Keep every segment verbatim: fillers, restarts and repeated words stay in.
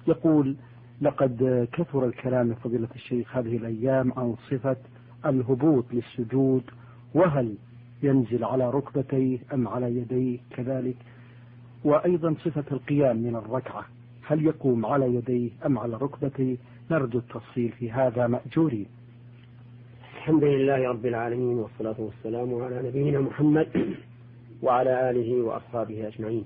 يقول: لقد كثر الكلام فضيلة الشيخ هذه الأيام عن صفة الهبوط للسجود، وهل ينزل على ركبتيه أم على يديه كذلك، وأيضا صفة القيام من الركعة هل يقوم على يديه أم على ركبتيه؟ نرجو التفصيل في هذا مأجورين. الحمد لله رب العالمين، والصلاة والسلام على نبينا محمد وعلى آله وأصحابه أجمعين.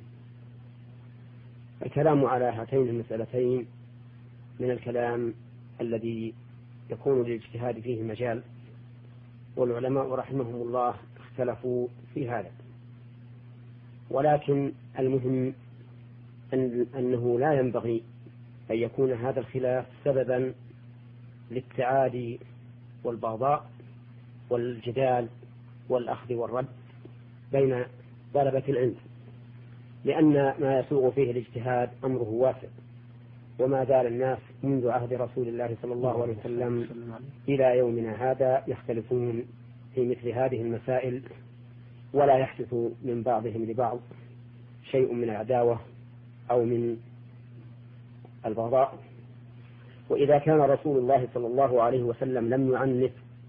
الكلام على هاتين المسألتين من الكلام الذي يكون للاجتهاد فيه مجال، والعلماء رحمهم الله اختلفوا في هذا، ولكن المهم أن أنه لا ينبغي أن يكون هذا الخلاف سببا للتعادي والبغضاء والجدال والأخذ والرد بين طلبة العلم، لأن ما يسوغ فيه الاجتهاد أمره واسع، وما زال الناس منذ عهد رسول الله صلى الله عليه وسلم إلى يومنا هذا يختلفون في مثل هذه المسائل، ولا يحدث من بعضهم لبعض شيء من العداوة أو من البغضاء. وإذا كان رسول الله صلى الله عليه وسلم لم يعنف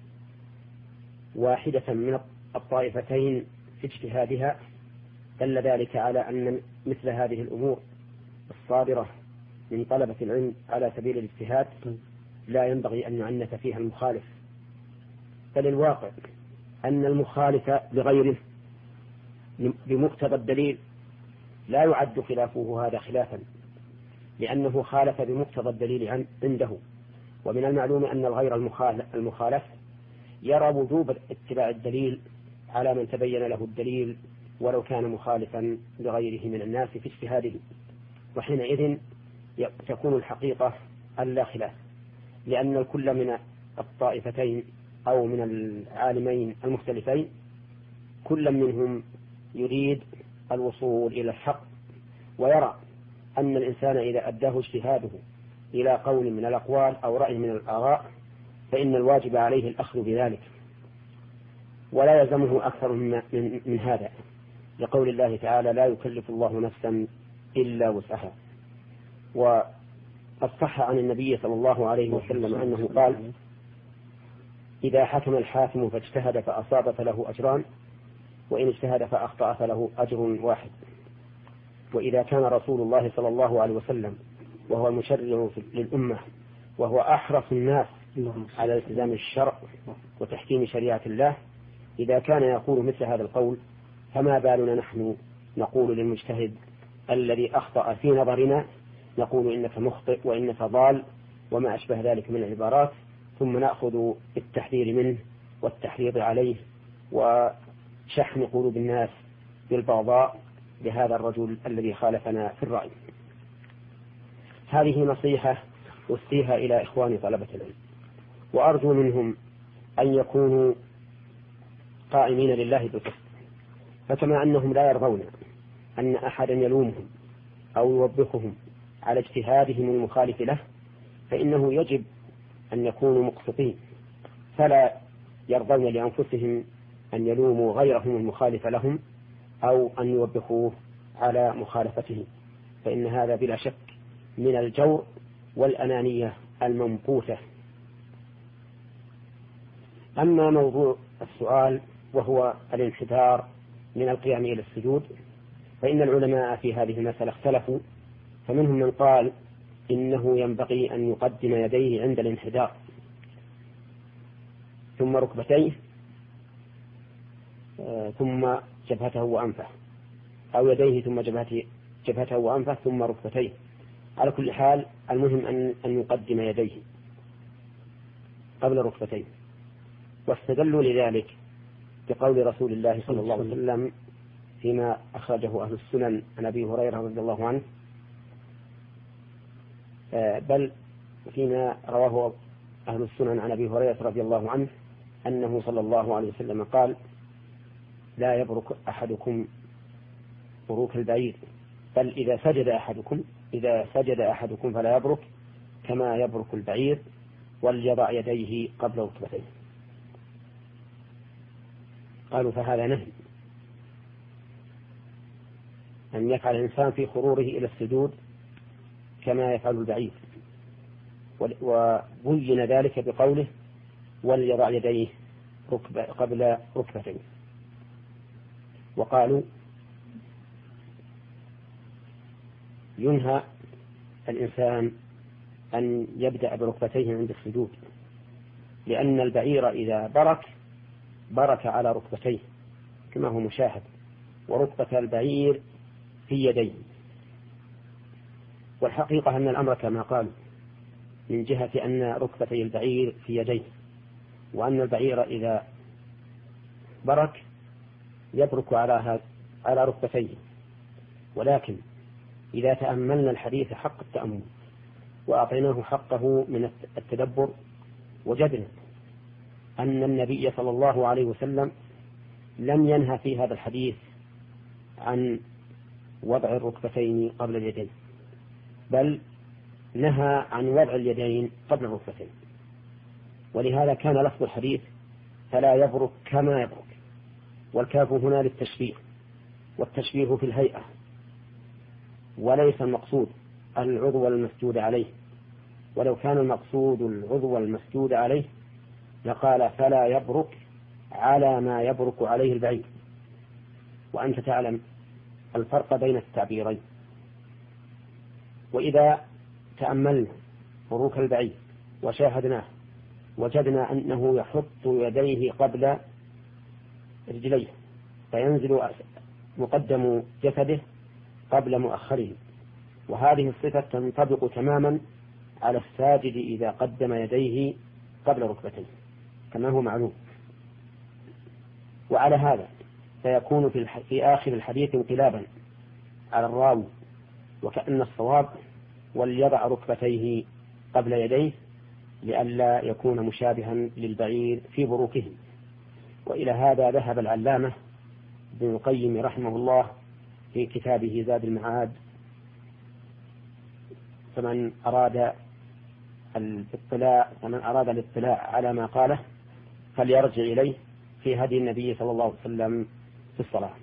واحدة من الطائفتين في اجتهادها، دل ذلك على أن مثل هذه الأمور الصادرة من طلبة العلم على سبيل الاجتهاد لا ينبغي أن يعنف فيها المخالف، بل الواقع أن المخالف لغيره بمقتضى الدليل لا يعد خلافه هذا خلافا، لأنه خالف بمقتضى الدليل عنده. ومن المعلوم أن الغير المخالف يرى وجوب اتباع الدليل على من تبين له الدليل ولو كان مخالفا لغيره من الناس في اجتهاده، وحينئذ تكون الحقيقة اللا خلاف، لأن الكل من الطائفتين أو من العالمين المختلفين كل منهم يريد الوصول إلى الحق، ويرى أن الإنسان إذا أداه اجتهاده إلى قول من الأقوال أو رأي من الآراء فإن الواجب عليه الأخذ بذلك، ولا يلزمه أكثر من, من, من هذا، لقول الله تعالى: لا يكلف الله نفسا إلا وسعها. والصح عن النبي صلى الله عليه وسلم أنه قال: إذا حكم الحاكم فاجتهد فأصاب فله أجران، وإن اجتهد فأخطأ فله أجر واحد. وإذا كان رسول الله صلى الله عليه وسلم وهو المشرع للأمة وهو أحرص الناس على التزام الشرع وتحكيم شريعة الله، إذا كان يقول مثل هذا القول فما بالنا نحن نقول للمجتهد الذي أخطأ في نظرنا، نقول إنك مخطئ وإنك ضال وما أشبه ذلك من العبارات، ثم نأخذ بالتحذير منه والتحريض عليه وشحن قلوب الناس بالبغضاء لهذا الرجل الذي خالفنا في الرأي. هذه نصيحة أوصيها إلى إخواني طلبة العلم، وأرجو منهم أن يكونوا قائمين لله بالقسط، فكما أنهم لا يرضون أن أحدا يلومهم أو يوبخهم على اجتهادهم المخالف له، فإنه يجب أن يكونوا مقسطين، فلا يرضون لأنفسهم أن يلوموا غيرهم المخالف لهم أو أن يوبخوه على مخالفته، فإن هذا بلا شك من الجور والأنانية المنقوثة. أما موضوع السؤال وهو الانحدار من القيام إلى السجود، فإن العلماء في هذه المسألة اختلفوا، فمنهم من قال إنه ينبغي أن يقدم يديه عند الانحدار ثم ركبتيه ثم جبهته وأنفه، أو يديه ثم جبهته, جبهته وأنفه ثم ركبتيه. على كل حال المهم أن, أن يقدم يديه قبل ركبتيه، واستدلوا لذلك بقول رسول الله صلى الله عليه وسلم فيما أخرجه أهل السنن عن أبي هريرة رضي الله عنه، بل فيما رواه أهل السنن عن أبي هريرة رضي الله عنه أنه صلى الله عليه وسلم قال: لا يبرك أحدكم بروك البعير، بل إذا سجد أحدكم إذا سجد أحدكم فلا يبرك كما يبرك البعير، وليضع يديه قبل ركبتيه. قالوا فهذا نهي أن يفعل الإنسان في خروره إلى السجود كما يفعل البعير، وبين ذلك بقوله وليضع يديه ركب قبل ركبتين. وقالوا ينهى الإنسان أن يبدأ بركبتيه عند السجود، لأن البعير إذا برك برك على ركبتيه كما هو مشاهد، وركبة البعير في يديه. والحقيقة أن الأمر كما قالوا من جهة أن ركبتي البعير في يديه، وأن البعير إذا برك يبرك على على ركبتيه. ولكن إذا تأملنا الحديث حق التأمل وأعطيناه حقه من التدبر، وجدنا أن النبي صلى الله عليه وسلم لم ينهى في هذا الحديث عن وضع الركبتين قبل اليدين، بل نهى عن وضع اليدين قبل الركبتين. ولهذا كان لفظ الحديث فلا يبرك كما يبرك، والكاف هنا للتشبيه، والتشبيه في الهيئة، وليس المقصود العضو المسجود عليه. ولو كان المقصود العضو المسجود عليه لقال فلا يبرك على ما يبرك عليه البعير. وأنت تعلم الفرق بين التعبيرين. وإذا تأملنا بروك البعير وشاهدناه وجدنا أنه يحط يديه قبل رجليه، فينزل مقدم جسده قبل مؤخره، وهذه الصفة تنطبق تماما على الساجد إذا قدم يديه قبل ركبتيه كما هو معلوم. وعلى هذا فيكون في, الح... في آخر الحديث انقلابا على الراوي، وكأن الصواب وليضع ركبتيه قبل يديه لئلا يكون مشابها للبعير في بروكه. وإلى هذا ذهب العلامة ابن القيم رحمه الله في كتابه زاد المعاد. فمن أراد الاطلاع فمن أراد الاطلاع على ما قاله فليرجع إليه في هدي النبي صلى الله عليه وسلم في الصلاة.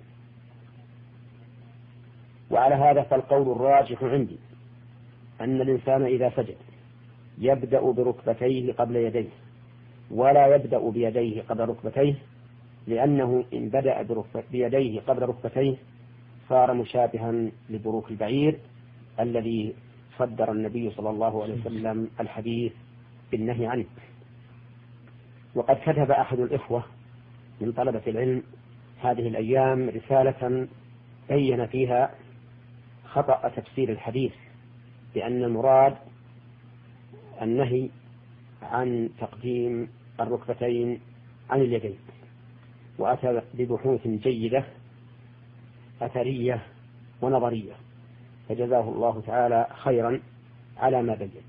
وعلى هذا فالقول الراجح عندي أن الإنسان إذا سجد يبدأ بركبتيه قبل يديه، ولا يبدأ بيديه قبل ركبتيه، لأنه إن بدأ بيديه قبل ركبتيه صار مشابها لبروك البعير الذي صدر النبي صلى الله عليه وسلم الحديث بالنهي عنه. وقد كتب أحد الإخوة من طلبة العلم هذه الأيام رسالة بين فيها خطأ تفسير الحديث، بأن المراد النهي عن تقديم الركبتين عن اليدين، وأتى ببحوث جيدة أثرية ونظرية، فجزاه الله تعالى خيرا على ما بين.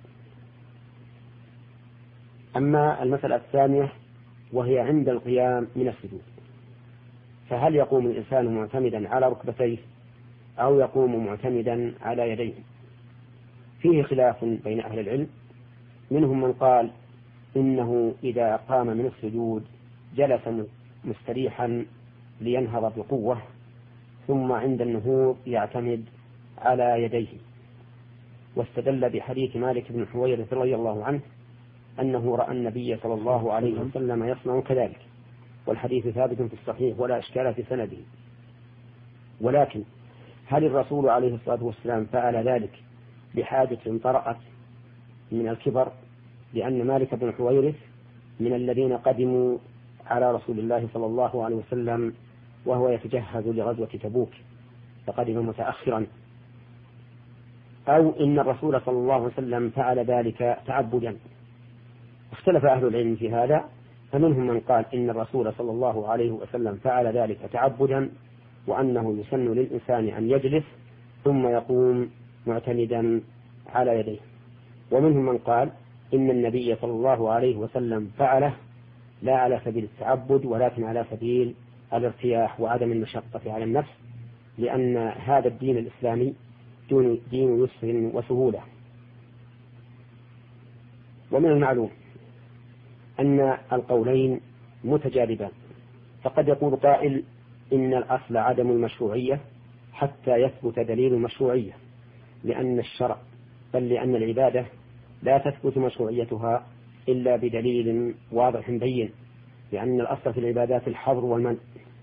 أما المسألة الثانية وهي عند القيام من السجود، فهل يقوم الإنسان معتمدا على ركبتيه أو يقوم معتمدا على يديه؟ فيه خلاف بين أهل العلم، منهم من قال إنه إذا قام من السجود جلس مستريحا لينهض بقوة، ثم عند النهوض يعتمد على يديه، واستدل بحديث مالك بن حويرث رضي الله عنه أنه رأى النبي صلى الله عليه وسلم يصنع كذلك، والحديث ثابت في الصحيح ولا إشكال في سنده. ولكن هل الرسول عليه الصلاة والسلام فعل ذلك بحاجة طرأت من الكبر؟ لأن مالك بن حويرث من الذين قدموا على رسول الله صلى الله عليه وسلم وهو يتجهز لغزوة تبوك، فقدم متأخرا، أو إن الرسول صلى الله عليه وسلم فعل ذلك تعبدا. اختلف أهل العلم في هذا، فمنهم من قال إن الرسول صلى الله عليه وسلم فعل ذلك تعبدا، وأنه يسن للإنسان أن يجلس ثم يقوم معتمدا على يديه. ومنهم من قال إن النبي صلى الله عليه وسلم فعله لا على سبيل التعبد ولكن على سبيل الارتياح وعدم المشقة على النفس، لأن هذا الدين الإسلامي دين يسر وسهولة. ومن المعلوم أن القولين متجاذبان، فقد يقول قائل إن الأصل عدم المشروعية حتى يثبت دليل المشروعية، لأن الشرع بل لأن العبادة لا تثبت مشروعيتها إلا بدليل واضح بين، لأن الأصل في العبادات الحظر والمنع.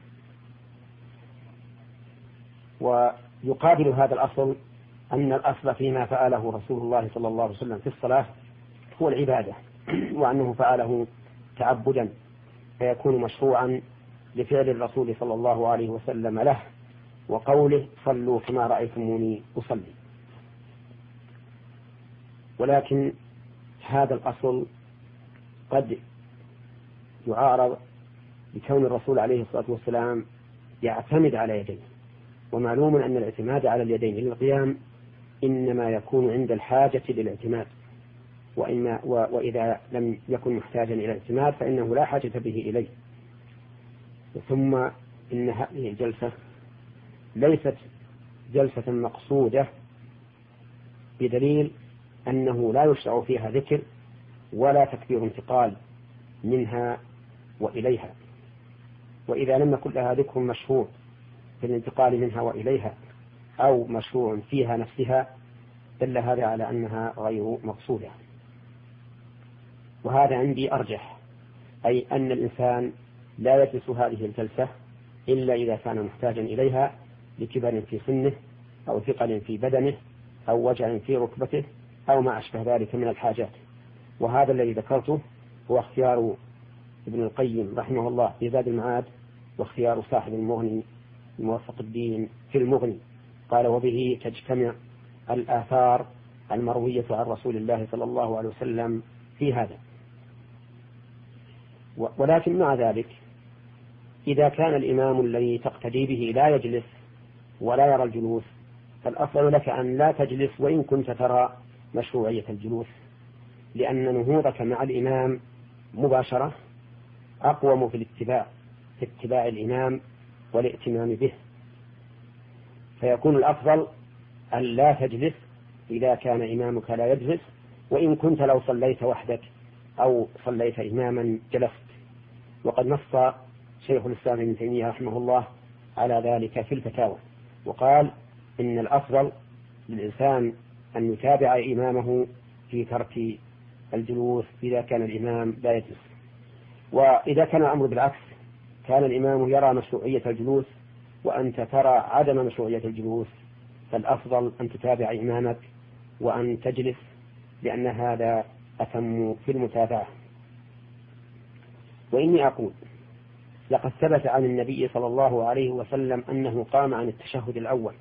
ويقابل هذا الأصل أن الأصل فيما فعله رسول الله صلى الله عليه وسلم في الصلاة هو العبادة، وأنه فعله تعبدا فيكون مشروعا لفعل الرسول صلى الله عليه وسلم له وقوله صلوا كما رأيتموني أصلي. ولكن هذا الأصل قد يعارض بكون الرسول عليه الصلاة والسلام يعتمد على يديه، ومعلوم أن الاعتماد على اليدين للقيام إنما يكون عند الحاجة للاعتماد، وإن وإذا لم يكن محتاجا إلى الاعتماد فإنه لا حاجة به إليه. ثم إن هذه الجلسة ليست جلسة مقصودة بدليل أنه لا يشرع فيها ذكر ولا تكبير انتقال منها وإليها، وإذا لم يكن لها ذكر مشهور في الانتقال منها وإليها أو مشروع فيها نفسها دل هذا على أنها غير مقصودة. وهذا عندي أرجح، أي أن الإنسان لا يجلس هذه الجلسة إلا إذا كان محتاجا إليها لكبر في سنه أو ثقل في بدنه أو وجع في ركبته أو ما أشبه ذلك من الحاجات. وهذا الذي ذكرته هو اختيار ابن القيم رحمه الله في زاد المعاد، واختيار صاحب المغني موفق الدين في المغني، قال وبه تجتمع الآثار المروية عن رسول الله صلى الله عليه وسلم في هذا. ولكن مع ذلك إذا كان الإمام الذي تقتدي به لا يجلس ولا يرى الجلوس فالأفضل لك أن لا تجلس وإن كنت ترى مشروعية الجلوس، لأن نهوضك مع الإمام مباشرة أقوم في الاتباع في اتباع الإمام والائتمام به، فيكون الأفضل أن لا تجلس إذا كان إمامك لا يجلس، وإن كنت لو صليت وحدك أو صليت إماما جلست. وقد نص شيخ الإسلام ابن تيمية رحمه الله على ذلك في الفتاوى، وقال إن الأفضل للإنسان أن يتابع إمامه في ترك الجلوس إذا كان الإمام لا يجلس. وإذا كان الأمر بالعكس، كان الإمام يرى مشروعية الجلوس وأنت ترى عدم مشروعية الجلوس، فالأفضل أن تتابع إمامك وأن تجلس، لأن هذا أتم في المتابعة. وإني أقول لقد ثبت عن النبي صلى الله عليه وسلم أنه قام عن التشهد الأول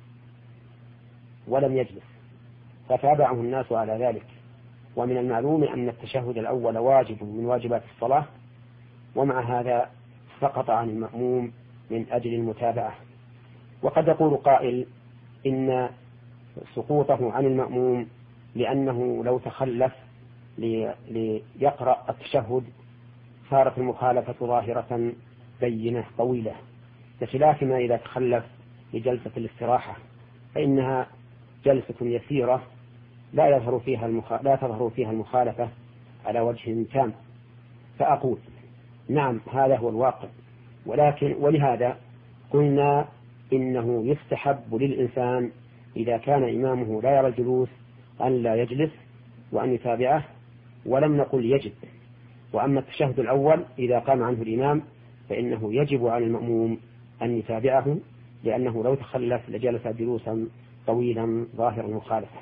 ولم يجلس فتابعه الناس على ذلك. ومن المعلوم أن التشهد الأول واجب من واجبات الصلاة، ومع هذا سقط عن المأموم من أجل المتابعة. وقد يقول قائل إن سقوطه عن المأموم لأنه لو تخلف ليقرأ التشهد صارت المخالفة ظاهرة بينة طويلة، بخلاف ما إذا تخلف لجلسة الاستراحة فإنها جلسة يسيرة لا يظهر فيها المخ... لا تظهر فيها المخالفة على وجه تام. فأقول نعم هذا هو الواقع، ولكن ولهذا قلنا إنه يستحب للإنسان إذا كان إمامه لا يرى الجلوس أن لا يجلس وأن يتابعه، ولم نقل يجب. وأما التشهد الأول إذا قام عنه الإمام فإنه يجب على المأموم أن يتابعه، لأنه لو تخلف لجلس جلوسا طويلا ظاهر المخالفة.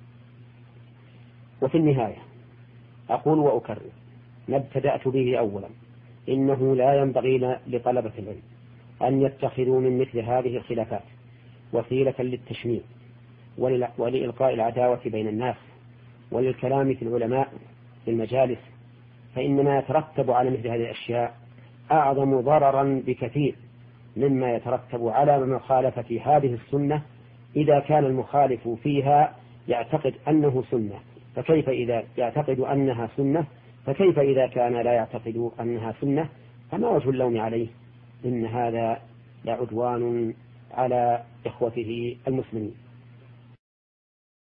وفي النهاية أقول وأكرر ما ابتدأت به أولا، إنه لا ينبغي لطلبة العلم أن يتخذوا من مثل هذه الخلافات وسيلة للتشمير ولإلقاء العداوة بين الناس وللكلام في العلماء في المجالس، فإن ما يترتب على مثل هذه الأشياء أعظم ضررا بكثير مما يترتب على مخالفة هذه السنة إذا كان المخالف فيها يعتقد أنه سنة، فكيف إذا يعتقد أنها سنة فكيف إذا كان لا يعتقد أنها سنة؟ فما وجه اللوم عليه؟ إن هذا لعدوان على إخوته المسلمين.